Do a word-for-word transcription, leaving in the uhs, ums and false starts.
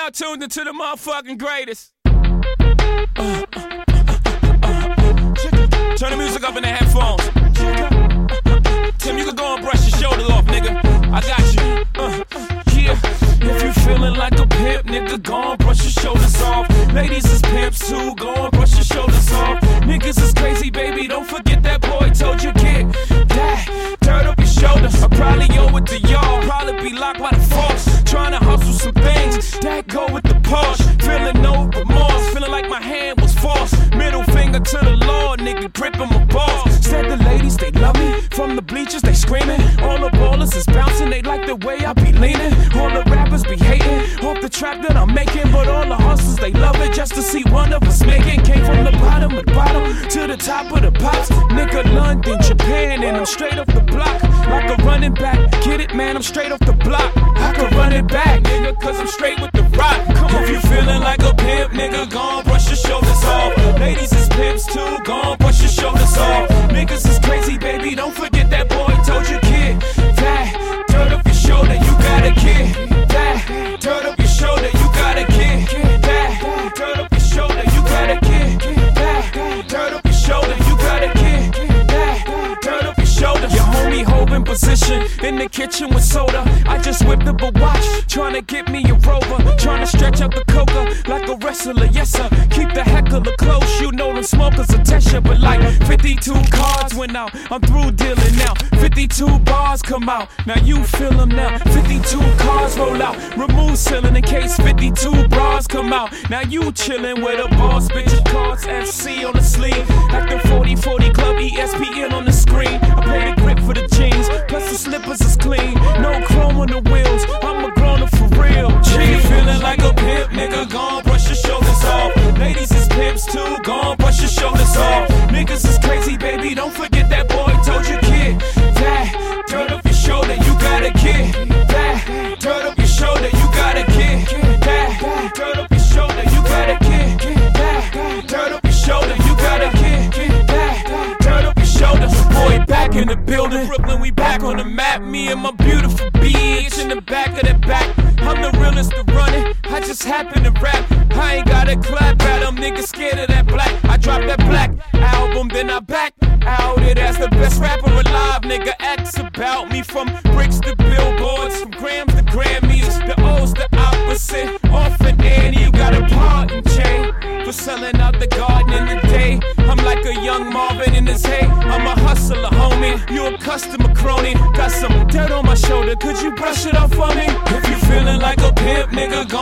now tuned into the motherfucking greatest. Uh, uh, uh, uh, uh. Turn the music up in the headphones. Tim, you can go and brush your shoulders off, nigga. I got you. Uh, yeah. If you feeling like a pimp, nigga, go and brush your shoulders off. Ladies is pimps too, go and brush your shoulders off. Niggas is crazy, baby, don't forget that boy told you get that dirt up your shoulders. I probably owe it to y'all, probably be locked by the force. Trying to hustle some things that go with the Porsche. Feeling no remorse, feeling like my hand was forced. Middle finger to the Lord, nigga, gripping my balls. Said the ladies, they love me. From the bleachers, they screaming. All the ballers is bouncing, they like the way I be leaning. All the rappers be hating off the trap that I'm making. But all the hustlers, they love it just to see one of us making. Came from the bottom of the bottom to the top of the pops. Nigga, London, Japan, and I'm straight off the block. Like a running back, get it, man, I'm straight off the block. I can run it back, nigga, cause I'm straight with the rock. Come on, if you feeling like a pimp, nigga, gon' brush your shoulders off. Ladies is pimps too, gon' brush your shoulders off. Niggas is crazy, baby, don't forget that boy told you, kid. That dirt up your shoulder, you got a kid. That dirt up your shoulder, you got a kid. That dirt up your shoulder, you got a kid. That dirt up your shoulder, you got a kid. That dirt up your shoulder. Your homie holding position in the kitchen with soda. I just whipped up a watch, tryna get me a rover. Tryna stretch out the coca like a wrestler, yes sir. Keep the heckler close, you know them smokers a test. But like fifty-two cards went out, I'm through dealing now. fifty-two bars come out, now you feel them now. fifty-two cars roll out, remove ceiling in case fifty-two bras come out. Now you chillin' with a boss, bitch, cards F C on the sleeve. Like the forty forty club, E S P N on the screen. I play the grip for the jeans, plus the slippers is clean. No chrome on the wheels, I'm a grown-up for real. G, you feeling like a pimp, nigga, gon' brush your shoulders off. Ladies is pimps too, gon' brush your shoulders off. Niggas is crazy, baby, don't forget that boy told you, kid. That dirt up your shoulder, you got a kid. That dirt up your shoulder, you got a kid. That dirt up your shoulder, you got a kid. That dirt up your shoulder, you got a kid. That dirt up your shoulder. Boy, back in the building, Brooklyn, we back on the map. Me and my beautiful bitch in the back of the back. I'm the realest to run it, I just happen to rap. I ain't got a clap at them, niggas scared of that black. I dropped that black album, then I back out it as the best rapper alive. Nigga, X about me from bricks to billboards, from grams to Grammys. The O's the opposite, orphan Annie, you got a part in chain for selling out the garden in the day. I'm like a young Marvin in his hay. I'm a hustler, homie, you a customer crony. Got some dirt on my shoulder, could you brush it off for me? If you feeling like a pimp, nigga,